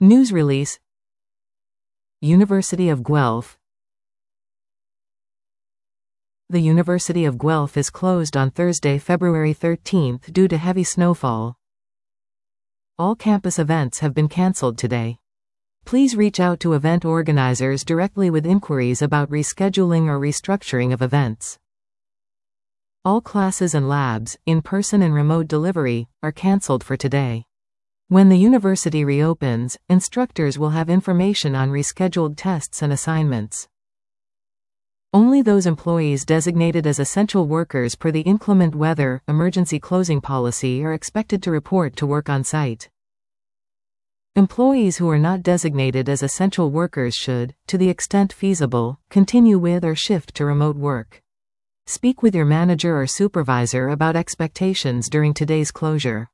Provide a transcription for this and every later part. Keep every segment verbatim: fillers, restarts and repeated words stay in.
News release. University of Guelph. The University of Guelph is closed on Thursday, February thirteenth due to heavy snowfall. All campus events have been cancelled today. Please reach out to event organizers directly with inquiries about rescheduling or restructuring of events. All classes and labs, in-person and remote delivery, are cancelled for today. When the university reopens, instructors will have information on rescheduled tests and assignments. Only those employees designated as essential workers per the inclement weather emergency closing policy are expected to report to work on site. Employees who are not designated as essential workers should, to the extent feasible, continue with or shift to remote work. Speak with your manager or supervisor about expectations during today's closure.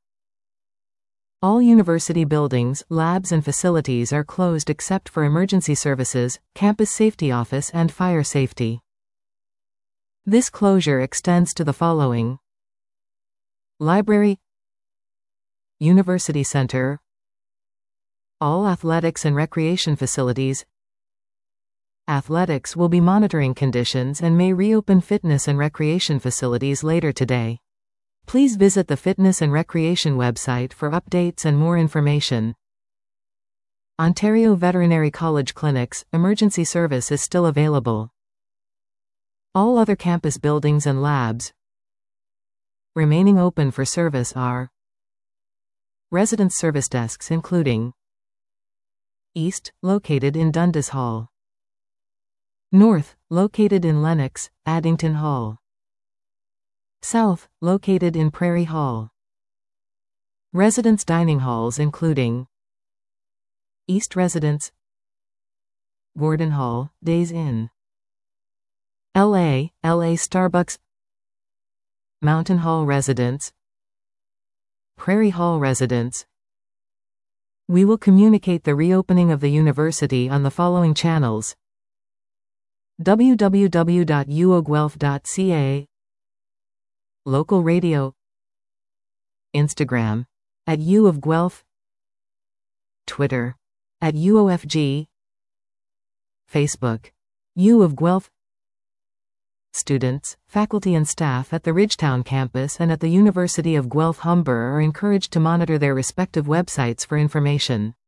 All university buildings, labs and facilities are closed except for emergency services, campus safety office and fire safety. This closure extends to the following: library, university center, all athletics and recreation facilities. Athletics will be monitoring conditions and may reopen fitness and recreation facilities later today. Please visit the Fitness and Recreation website for updates and more information. Ontario Veterinary College Clinics, emergency service is still available. All other campus buildings and labs remaining open for service are residence service desks including East, located in Dundas Hall. North, located in Lenox, Addington Hall. South, located in Prairie Hall. Residence dining halls including East Residence, Gordon Hall, Days Inn. L A, L A Starbucks, Mountain Hall Residence, Prairie Hall Residence. We will communicate the reopening of the university on the following channels: w w w dot u o guelph dot c a, local radio, Instagram, at U of Guelph, Twitter, at U O F G, Facebook, U of Guelph. Students, faculty and staff at the Ridgetown campus and at the University of Guelph-Humber are encouraged to monitor their respective websites for information.